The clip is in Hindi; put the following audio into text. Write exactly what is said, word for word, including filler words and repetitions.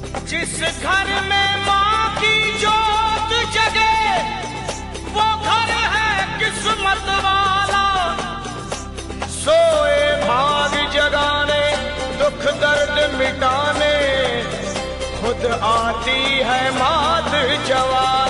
जिस घर में माँ की जोत जगे वो घर है किस्मत वाला। सोए भाग जगाने दुख दर्द मिटाने खुद आती है मात जवान।